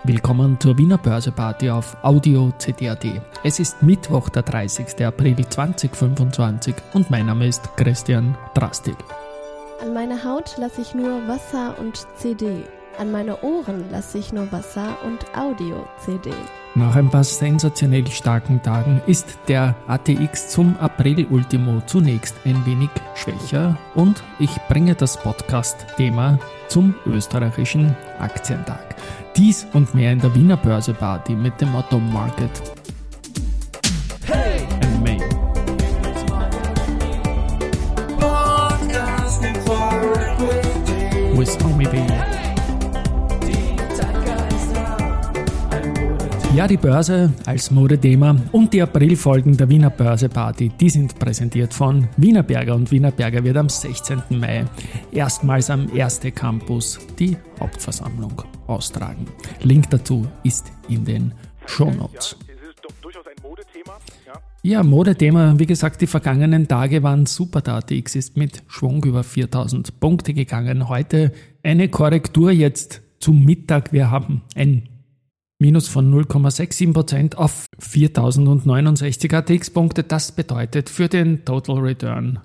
Willkommen zur Wiener Börseparty auf Audio CD.at. Es ist Mittwoch, der 30. April 2025 und mein Name ist Christian Drastil. An meine Haut lasse ich nur Wasser und CD. An meine Ohren lasse ich nur Wasser und Audio-CD. Nach ein paar sensationell starken Tagen ist der ATX zum April-Ultimo zunächst ein wenig schwächer und ich bringe das Podcast-Thema zum österreichischen Aktientag. Dies und mehr in der Wiener Börseparty mit dem Motto Market and May. With Tommy B. Ja, die Börse als Modethema und die Aprilfolgen der Wiener Börseparty, die sind präsentiert von Wienerberger und Wienerberger wird am 16. Mai erstmals am Erste Campus die Hauptversammlung austragen. Link dazu ist in den Shownotes. Ja, es ist doch durchaus ein Modethema. Ja, Modethema, wie gesagt, die vergangenen Tage waren super. Der ATX ist mit Schwung über 4000 Punkte gegangen. Heute eine Korrektur jetzt zum Mittag. Wir haben ein Minus von 0,67% auf 4.069 ATX-Punkte. Das bedeutet für den Total Return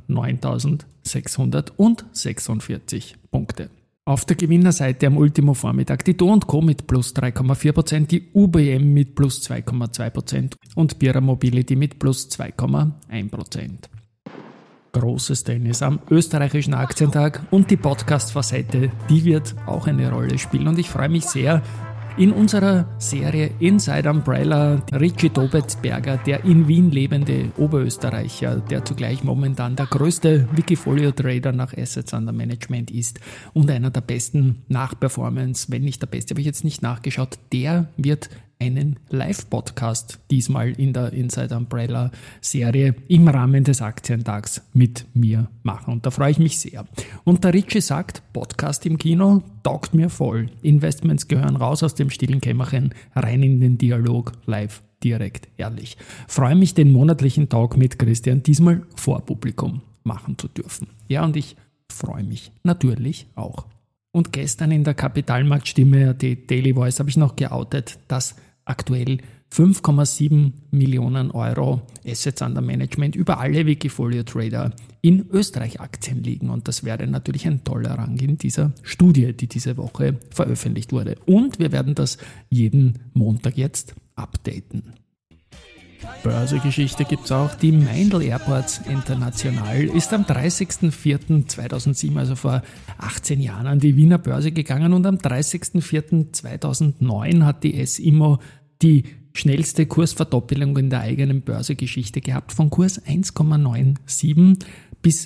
9.646 Punkte. Auf der Gewinnerseite am Ultimo-Vormittag die Do & Co. mit plus 3,4%, die UBM mit plus 2,2% und Bira Mobility mit plus 2,1%. Großes Tennis am österreichischen Aktientag und die Podcast-Facette, die wird auch eine Rolle spielen und ich freue mich sehr, in unserer Serie Inside Umbrella Richie Dobetsberger, der in Wien lebende Oberösterreicher, der zugleich momentan der größte Wikifolio-Trader nach Assets Under Management ist und einer der besten nach Performance, wenn nicht der beste, habe ich jetzt nicht nachgeschaut, der wird einen Live-Podcast diesmal in der Inside Umbrella Serie im Rahmen des Aktientags mit mir machen. Und da freue ich mich sehr. Und der Richie sagt, Podcast im Kino taugt mir voll. Investments gehören raus aus dem stillen Kämmerchen, rein in den Dialog, live, direkt, ehrlich. Freue mich, den monatlichen Talk mit Christian diesmal vor Publikum machen zu dürfen. Ja, und ich freue mich natürlich auch. Und gestern in der Kapitalmarktstimme, die Daily Voice, habe ich noch geoutet, dass aktuell 5,7 Millionen Euro Assets under Management über alle Wikifolio-Trader in Österreich Aktien liegen. Und das wäre natürlich ein toller Rang in dieser Studie, die diese Woche veröffentlicht wurde. Und wir werden das jeden Montag jetzt updaten. Börsegeschichte gibt es auch. Die Meindl Airports International ist am 30.04.2007, also vor 18 Jahren, an die Wiener Börse gegangen und am 30.04.2009 hat die S-Immo die schnellste Kursverdoppelung in der eigenen Börsegeschichte gehabt, von Kurs 1,97 bis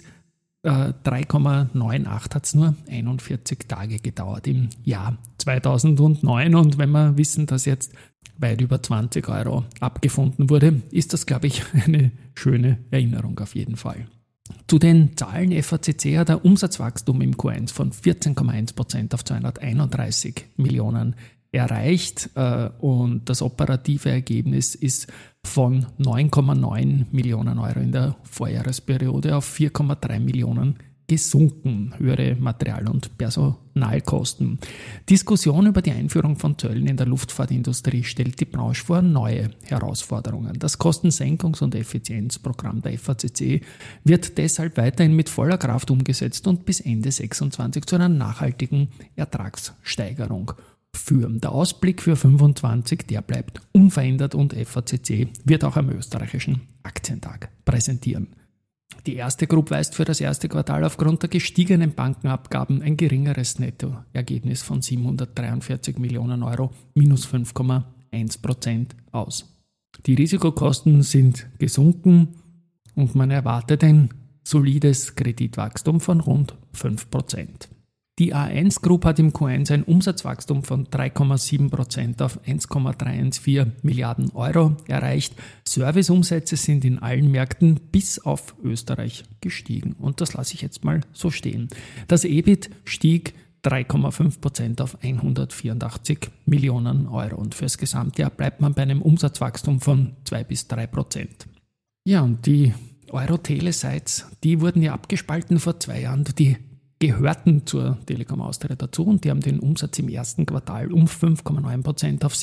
3,98 hat es nur 41 Tage gedauert im Jahr 2009 und wenn wir wissen, dass jetzt weit über 20 Euro abgefunden wurde, ist das, glaube ich, eine schöne Erinnerung auf jeden Fall. Zu den Zahlen FACC hat ein Umsatzwachstum im Q1 von 14,1% auf 231 Millionen erreicht und das operative Ergebnis ist von 9,9 Millionen Euro in der Vorjahresperiode auf 4,3 Millionen gesunken, höhere Material- und Personalkosten. Diskussion über die Einführung von Zöllen in der Luftfahrtindustrie stellt die Branche vor neue Herausforderungen. Das Kostensenkungs- und Effizienzprogramm der FACC wird deshalb weiterhin mit voller Kraft umgesetzt und bis Ende 2026 zu einer nachhaltigen Ertragssteigerung führen. Der Ausblick für 2025, der bleibt unverändert und FACC wird auch am österreichischen Aktientag präsentieren. Die erste Group weist für das erste Quartal aufgrund der gestiegenen Bankenabgaben ein geringeres Nettoergebnis von 743 Millionen Euro, minus 5,1% aus. Die Risikokosten sind gesunken und man erwartet ein solides Kreditwachstum von rund 5%. Die A1 Group hat im Q1 ein Umsatzwachstum von 3,7% auf 1,314 Milliarden Euro erreicht. Serviceumsätze sind in allen Märkten bis auf Österreich gestiegen. Und das lasse ich jetzt mal so stehen. Das EBIT stieg 3,5% auf 184 Millionen Euro. Und fürs Gesamtjahr bleibt man bei einem Umsatzwachstum von 2-3%. Ja, und die Euro-Tele-Sites, die wurden ja abgespalten vor 2 Jahren. Die gehörten zur Telekom Austria dazu und die haben den Umsatz im ersten Quartal um 5,9% auf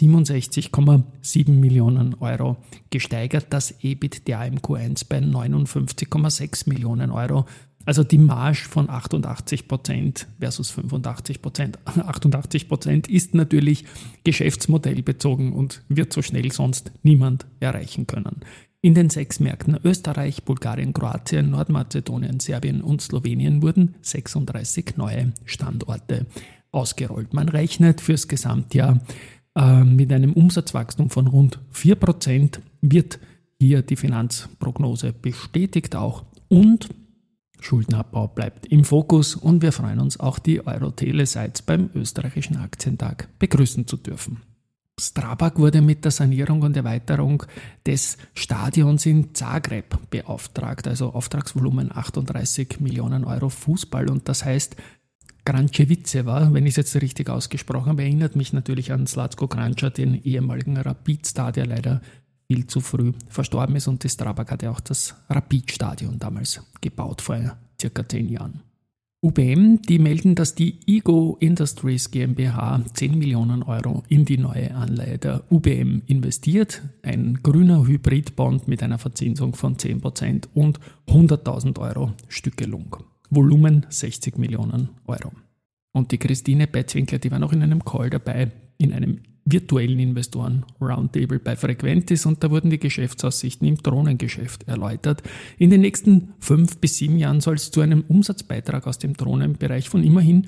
67,7 Millionen Euro gesteigert. Das EBITDA im Q1 bei 59,6 Millionen Euro. Also die Marge von 88% versus 85%. 88% ist natürlich geschäftsmodellbezogen und wird so schnell sonst niemand erreichen können. In den 6 Märkten Österreich, Bulgarien, Kroatien, Nordmazedonien, Serbien und Slowenien wurden 36 neue Standorte ausgerollt. Man rechnet fürs Gesamtjahr mit einem Umsatzwachstum von rund 4%, wird hier die Finanzprognose bestätigt auch und Schuldenabbau bleibt im Fokus und wir freuen uns auch die Eurotele-Sites beim österreichischen Aktientag begrüßen zu dürfen. Strabag wurde mit der Sanierung und Erweiterung des Stadions in Zagreb beauftragt, also Auftragsvolumen 38 Millionen Euro Fußball und das heißt Kranjcevice, wenn ich es jetzt richtig ausgesprochen habe, erinnert mich natürlich an Zlatko Kranjca, den ehemaligen Rapid-Star, der leider viel zu früh verstorben ist und die Strabag hatte auch das Rapid-Stadion damals gebaut vor circa 10 Jahren. UBM, die melden, dass die Ego Industries GmbH 10 Millionen Euro in die neue Anleihe der UBM investiert. Ein grüner Hybridbond mit einer Verzinsung von 10% und 100.000 Euro Stückelung. Volumen 60 Millionen Euro. Und die Christine Betzwinkler, die war noch in einem Call dabei, in einem virtuellen Investoren-Roundtable bei Frequentis und da wurden die Geschäftsaussichten im Drohnengeschäft erläutert. In den nächsten 5 bis 7 Jahren soll es zu einem Umsatzbeitrag aus dem Drohnenbereich von immerhin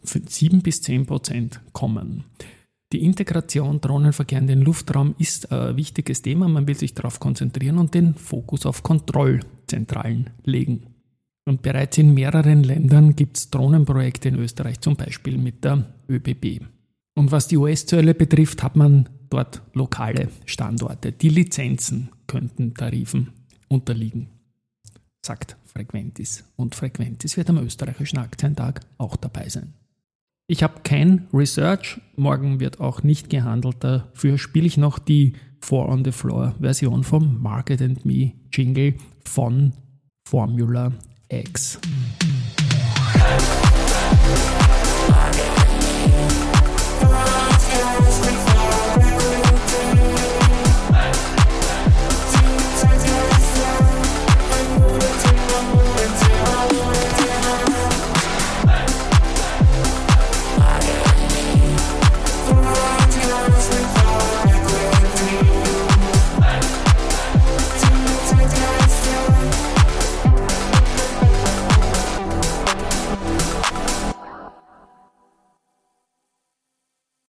7 bis 10% kommen. Die Integration Drohnenverkehr in den Luftraum ist ein wichtiges Thema. Man will sich darauf konzentrieren und den Fokus auf Kontrollzentralen legen. Und bereits in mehreren Ländern gibt es Drohnenprojekte in Österreich, zum Beispiel mit der ÖBB. Und was die US-Zölle betrifft, hat man dort lokale Standorte. Die Lizenzen könnten Tarifen unterliegen, sagt Frequentis. Und Frequentis wird am österreichischen Aktientag auch dabei sein. Ich habe kein Research, morgen wird auch nicht gehandelt. Dafür spiele ich noch die 4-on-the-Floor-Version vom Market & Me Jingle von Formula X.